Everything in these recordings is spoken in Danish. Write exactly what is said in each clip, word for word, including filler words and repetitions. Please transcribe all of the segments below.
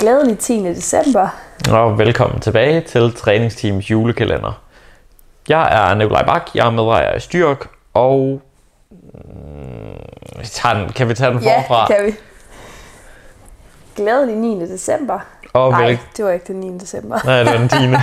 Glædelig tiende december. Og velkommen tilbage til Træningsteams julekalender. Jeg er Nikolaj Bak, jeg er medejer i Styrk, og mm, kan vi tage den forfra? Ja, kan vi. Glædelig niende december. Og Nej, vel... det var ikke den niende december. Nej, det var den tiende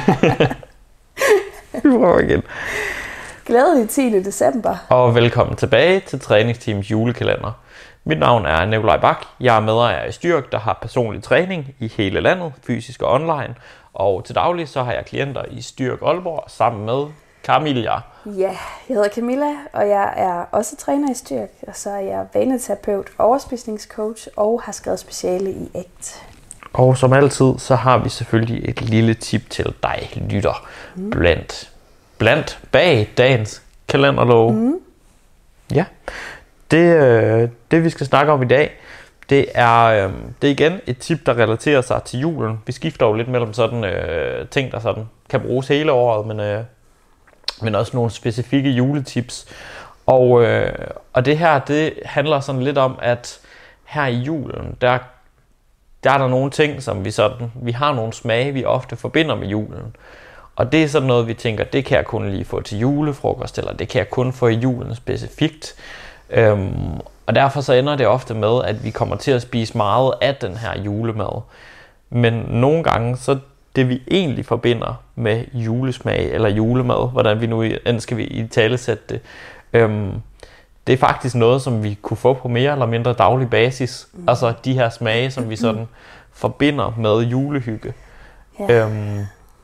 Vi prøver igen. Glædelig tiende december. Og velkommen tilbage til Træningsteams julekalender. Mit navn er Nikolaj Bak. Jeg er medejer i Styrk, der har personlig træning i hele landet, fysisk og online. Og til daglig så har jeg klienter i Styrk Aalborg sammen med Camilla. Ja, jeg hedder Camilla, og jeg er også træner i Styrk. Og så er jeg vaneterapeut, overspisningscoach og har skrevet speciale i A C T. Og som altid, så har vi selvfølgelig et lille tip til dig, lytter, mm. blandt, blandt bag dagens kalenderlove. Mm. Ja, det, det vi skal snakke om i dag, det er, det er igen et tip, der relaterer sig til julen. Vi skifter jo lidt mellem sådan øh, ting, der sådan kan bruges hele året, men, øh, men også nogle specifikke juletips. Og, øh, og det her, det handler sådan lidt om, at her i julen, der Der er der nogle ting, som vi sådan, vi har nogle smage, vi ofte forbinder med julen. Og det er sådan noget, vi tænker, det kan jeg kun lige få til julefrokost, eller det kan jeg kun få i julen specifikt. Øhm, og derfor så ender det ofte med, at vi kommer til at spise meget af den her julemad. Men nogle gange, så det vi egentlig forbinder med julesmag eller julemad, hvordan vi nu end skal vi i talesætte det, øhm, det er faktisk noget, som vi kunne få på mere eller mindre daglig basis. Mm. Altså de her smage, som vi sådan forbinder med julehygge. Yeah. Øhm,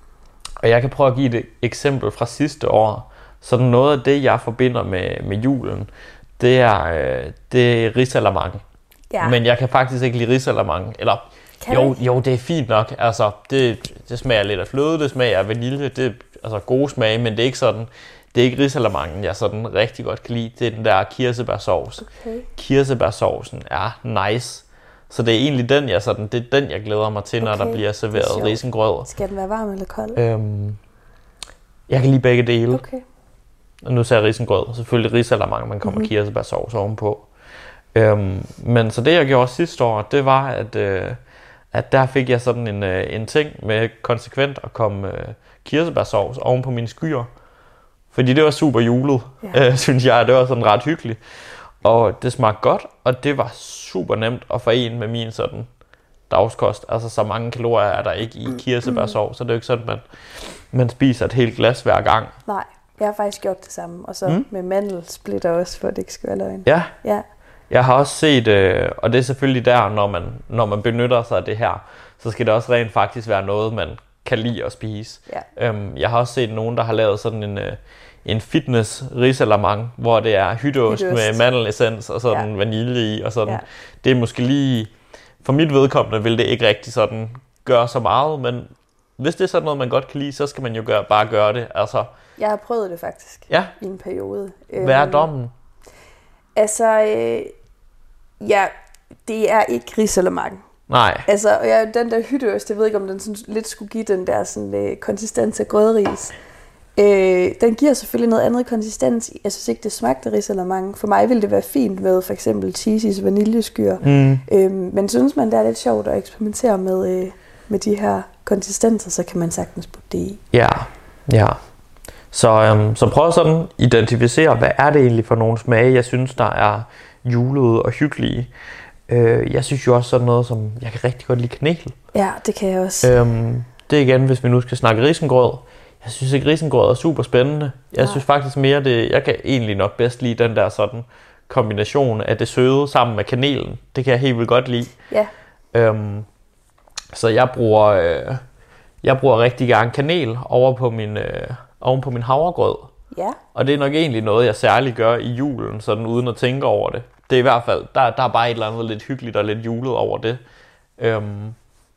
og jeg kan prøve at give et eksempel fra sidste år. Så noget af det, jeg forbinder med, med julen, det er, øh, det er risalamande. Yeah. Men jeg kan faktisk ikke lide risalamande. Eller jo, jo, det er fint nok. Altså, det, det smager lidt af fløde, det smager af vanilje. Det er altså gode smage, men det er ikke sådan... Det er ikke risalamanden, jeg sådan rigtig godt kan lide. Det er den der kirsebærsovs. Okay. Kirsebærsovsen er nice. Så det er egentlig den, jeg, sådan, det er den, jeg glæder mig til, okay. Når der bliver serveret risengrød. Skal den være varm eller kold? Øhm, jeg kan lide begge dele. Okay. Og nu ser jeg risengrød. Selvfølgelig risalamande, man kommer mm-hmm. kirsebærsovs ovenpå. Øhm, men så det, jeg gjorde sidste år, det var, at, øh, at der fik jeg sådan en, øh, en ting med konsekvent at komme øh, kirsebærsovs oven på mine skyer. Fordi det var super julet, ja. øh, synes jeg. Det var sådan ret hyggeligt. Og det smagte godt, og det var super nemt at forene med min sådan dagskost. Altså så mange kalorier er der ikke i kirsebærsovs, så det er jo ikke sådan, at man, man spiser et helt glas hver gang. Nej, jeg har faktisk gjort det samme. Og så mm. med mandelsplitter også, for det ikke skal være løgn. Ja. ja. Jeg har også set, øh, og det er selvfølgelig der, når man, når man benytter sig af det her, så skal det også rent faktisk være noget, man kan lide at spise. Ja. Øhm, jeg har også set nogen, der har lavet sådan en, øh, en fitness risalamande, hvor det er hytteost med mandelessens og sådan ja. Vanilje i. Og sådan. Ja. Det er måske lige, for mit vedkommende vil det ikke rigtig sådan gøre så meget, men hvis det er sådan noget, man godt kan lide, så skal man jo gøre, bare gøre det. Altså, jeg har prøvet det faktisk ja. I en periode. Hvad er dommen? Altså, øh, ja, det er ikke risalamande. Nej. Altså, ja, den der hytteost, jeg ved ikke, om den sådan lidt skulle give den der sådan, øh, konsistens af grødris. Øh, den giver selvfølgelig noget andet konsistens. Jeg synes ikke, det smagte risalamande. For mig ville det være fint med for eksempel cheesies vaniljeskyr. Mm. Øh, men synes man, det er lidt sjovt at eksperimentere med, øh, med de her konsistenser, så kan man sagtens putte det i. Ja, ja. Så, øhm, så prøv sådan at identificere, hvad er det egentlig for nogle smage, jeg synes, der er julede og hyggelige. Øh, jeg synes jo også sådan noget, som jeg kan rigtig godt lide kanel. Ja, det kan jeg også. Øhm, det er igen, hvis vi nu skal snakke risengrød. Jeg synes ikke, risengrød er super spændende. Jeg ja. synes faktisk mere, det, jeg kan egentlig nok bedst lide den der sådan kombination af det søde sammen med kanelen. Det kan jeg helt vildt godt lide. Ja. Øhm, så jeg bruger, øh, jeg bruger rigtig gerne kanel over på min, øh, oven på min havregrød. Ja. Og det er nok egentlig noget, jeg særligt gør i julen, sådan uden at tænke over det. Det er i hvert fald, der, der er bare et eller andet lidt hyggeligt og lidt julet over det. Øhm,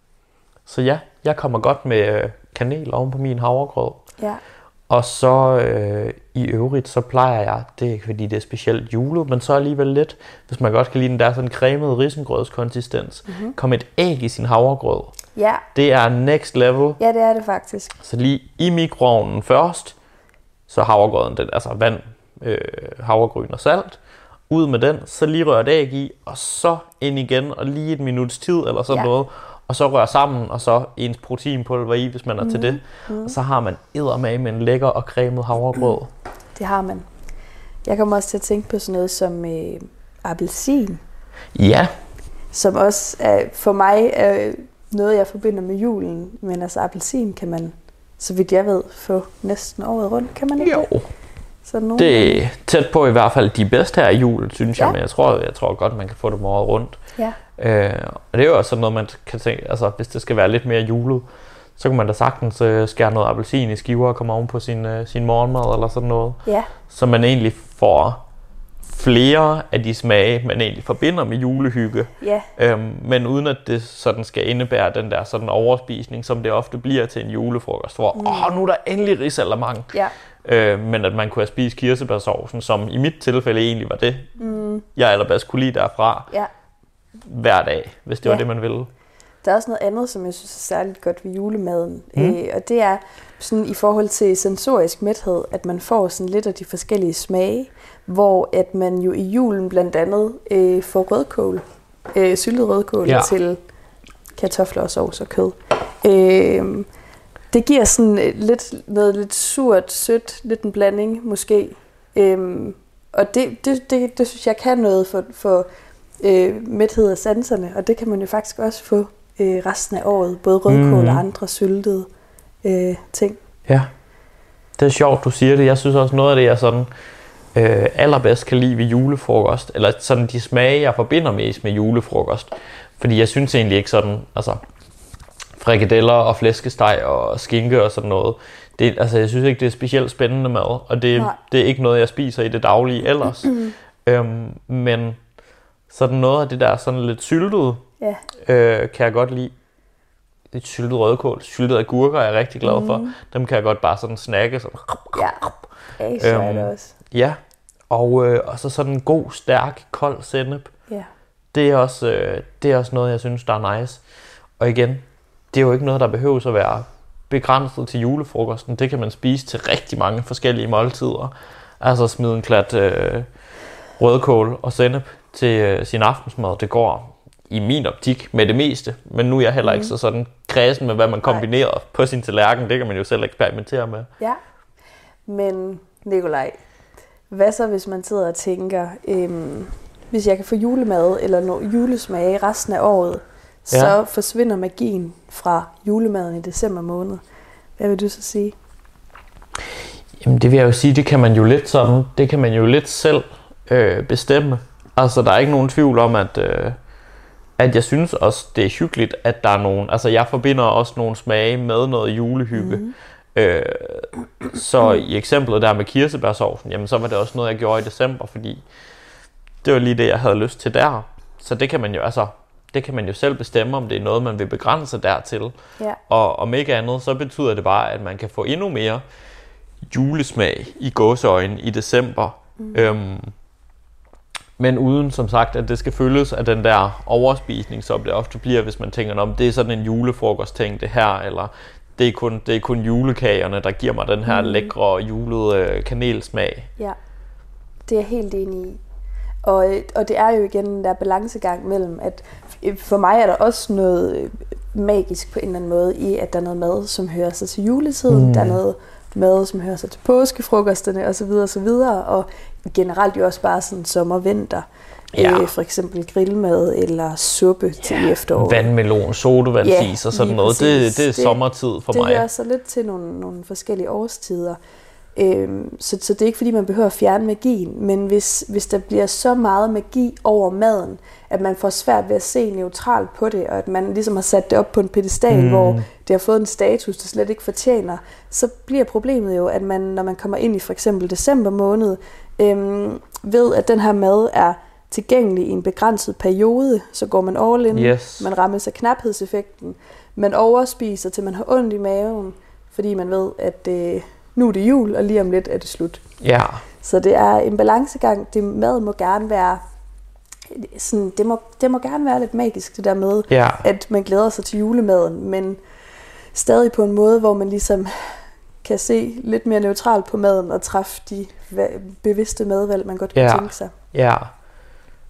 så ja, jeg kommer godt med kanel oven på min havregrød. Ja. Og så øh, i øvrigt, så plejer jeg, det er ikke fordi det er specielt julet, men så alligevel lidt, hvis man godt kan lide den der sådan cremede risengrødskonsistens, mm-hmm. kom et æg i sin havregrød. Ja. Det er next level. Ja, det er det faktisk. Så lige i mikroovnen først, så havregrøden, den, altså vand, øh, havregryn og salt. Ud med den, så lige rør et æg i, og så ind igen, og lige et minuts tid eller sådan ja. noget. og så røre sammen, og så ens proteinpulver i, hvis man er mm. til det. Mm. Og så har man eddermame med en lækker og cremet havregrød. Det har man. Jeg kommer også til at tænke på sådan noget som øh, appelsin. Ja. Som også er, for mig er noget, jeg forbinder med julen. Men altså appelsin kan man, så vidt jeg ved, få næsten året rundt. Kan man ikke jo. det? Så nogen... Det er tæt på i hvert fald de bedste her i julen, synes ja. jeg. Men jeg tror, jeg tror godt, man kan få dem året rundt. Ja. Øh, og det er jo også sådan noget, man kan tænke, altså hvis det skal være lidt mere julet, så kan man da sagtens øh, skære noget appelsin i skiver og komme oven på sin, øh, sin morgenmad eller sådan noget. Ja. Så man egentlig får flere af de smage, man egentlig forbinder med julehygge. Ja. Øhm, men uden at det sådan skal indebære den der sådan overspisning, som det ofte bliver til en julefrokost, hvor mm. åh, nu er der endelig risalamande. Ja. Øh, men at man kunne have spist kirsebærsovsen, som i mit tilfælde egentlig var det, mm. jeg allerbedst kunne lide derfra, ja. hver dag, hvis det ja. var det, man ville. Der er også noget andet, som jeg synes er særligt godt ved julemaden, mm. øh, og det er sådan i forhold til sensorisk mæthed, at man får sådan lidt af de forskellige smage, hvor at man jo i julen blandt andet øh, får rødkål, øh, syltet rødkål ja. til kartofler og sovs og kød. Øh, det giver sådan lidt noget lidt surt, sødt, lidt en blanding måske, øh, og det, det, det, det synes jeg kan noget for, for øh, mæthed af sanserne, og det kan man jo faktisk også få øh, resten af året, både rødkål mm. og andre syltede øh, ting. Ja, det er sjovt, du siger det. Jeg synes også noget af det, jeg sådan øh, allerbedst kan lide ved julefrokost, eller sådan de smage, jeg forbinder mest med julefrokost, fordi jeg synes egentlig ikke sådan, altså frikadeller og flæskesteg og skinke og sådan noget, det, altså jeg synes ikke, det er specielt spændende mad, og det, det er ikke noget, jeg spiser i det daglige ellers. øhm, men sådan noget af det der sådan lidt syltede, ja. øh, kan jeg godt lide. Det syltet rødkål, syltet agurker er jeg rigtig glad for. Mm. Dem kan jeg godt bare sådan snakke. Sådan. Ja, Asia øhm, er det også. Ja, og, øh, og så sådan en god, stærk, kold sennep. Ja. Det er, også, øh, det er også noget, jeg synes, der er nice. Og igen, det er jo ikke noget, der behøves at være begrænset til julefrokosten. Det kan man spise til rigtig mange forskellige måltider. Altså smide en klat øh, rødkål og sennep til øh, sin aftensmad. Det går i min optik med det meste, men nu er jeg heller ikke så sådan kredsen med, hvad man kombinerer Nej. på sin tallerken. Det kan man jo selv eksperimentere med. Ja, men Nikolaj, hvad så hvis man sidder og tænker, øhm, hvis jeg kan få julemad eller no- julesmage resten af året, så ja. forsvinder magien fra julemaden i december måned. Hvad vil du så sige? Jamen det vil jeg jo sige, det kan man jo lidt sådan, det kan man jo lidt selv øh, bestemme. Altså der er ikke nogen tvivl om, at øh, at jeg synes også, det er hyggeligt, at der er nogen, altså jeg forbinder også nogle smage med noget julehygge. Mm. Øh, så i eksemplet der med kirsebærsovsen, jamen så var det også noget, jeg gjorde i december, fordi det var lige det, jeg havde lyst til der. Så det kan man jo, altså, det kan man jo selv bestemme, om det er noget, man vil begrænse dertil. Ja. Og om ikke andet, så betyder det bare, at man kan få endnu mere julesmag i gåseøjne i december. Mm. Øhm, Men uden, som sagt, at det skal følges af den der overspisning, som det ofte bliver, hvis man tænker, om det er sådan en julefrokostting, det her, eller det er kun, det er kun julekagerne, der giver mig den her mm. lækre julede kanelsmag. Ja, det er jeg helt enig i. Og, og det er jo igen den der balancegang mellem, at for mig er der også noget magisk på en eller anden måde i, at der er noget mad, som hører sig til juletiden, mm. der er noget mad, som hører sig til påskefrokosterne osv. osv. Og generelt jo også bare sådan sommer-vinter. Ja. Øh, for eksempel grillmad eller suppe ja. til efteråret. Vandmelon, sodavandsis ja, og sådan noget. Det, det er det, sommertid for det mig. Det hører så lidt til nogle, nogle forskellige årstider. Øhm, så, så det er ikke fordi, man behøver at fjerne magien. Men hvis, hvis der bliver så meget magi over maden, at man får svært ved at se neutralt på det, og at man ligesom har sat det op på en pedestal, mm. hvor det har fået en status, det slet ikke fortjener, så bliver problemet jo, at man, når man kommer ind i for eksempel december måned, øhm, ved at den her mad er tilgængelig i en begrænset periode, så går man all in, yes. man rammes af knaphedseffekten, man overspiser til man har ondt i maven, fordi man ved, at øh, nu er det jul, og lige om lidt er det slut. Ja. Så det er en balancegang. Det mad må gerne være sådan, det må, det må gerne være lidt magisk, det der med, ja. at man glæder sig til julemaden, men stadig på en måde, hvor man ligesom kan se lidt mere neutralt på maden og træffe de bevidste madvalg, man godt kan ja. tænke sig. Ja.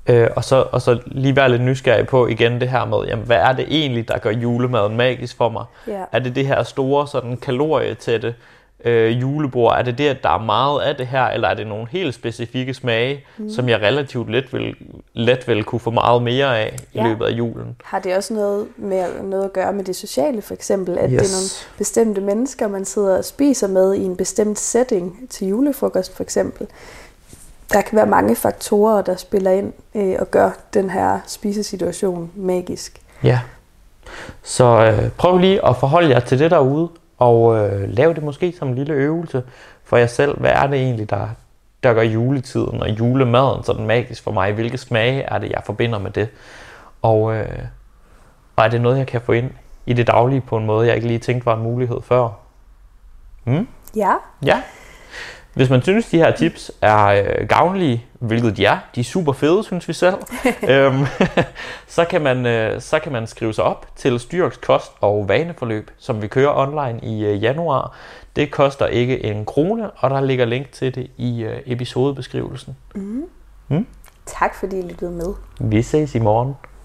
Øh, og, så, og så lige være lidt nysgerrig på igen det her med, jamen, hvad er det egentlig, der gør julemaden magisk for mig? Ja. Er det det her store sådan kalorietætte øh, julebord? Er det det, at der er meget af det her, eller er det nogle helt specifikke smage, mm. som jeg relativt let vil, let vil kunne få meget mere af i ja. løbet af julen? Har det også noget, med, noget at gøre med det sociale, for eksempel? At yes. det er nogle bestemte mennesker, man sidder og spiser med i en bestemt setting til julefrokost, for eksempel? Der kan være mange faktorer, der spiller ind øh, og gør den her spisesituation magisk. Ja, så øh, prøv lige at forholde jer til det derude, og øh, lav det måske som en lille øvelse for jer selv. Hvad er det egentlig, der, der gør juletiden og julemaden sådan magisk for mig? Hvilke smage er det, jeg forbinder med det? Og, øh, og er det noget, jeg kan få ind i det daglige på en måde, jeg ikke lige tænkte var en mulighed før? Hmm? Ja. Ja. Hvis man synes, de her tips er øh, gavnlige, hvilket de er, de er super fede, synes vi selv, øhm, så, kan man, øh, så kan man skrive sig op til Styrks kost- og vaneforløb, som vi kører online i øh, januar. Det koster ikke en krone, og der ligger link til det i øh, episodebeskrivelsen. Mm. Mm? Tak fordi I lyttede med. Vi ses i morgen.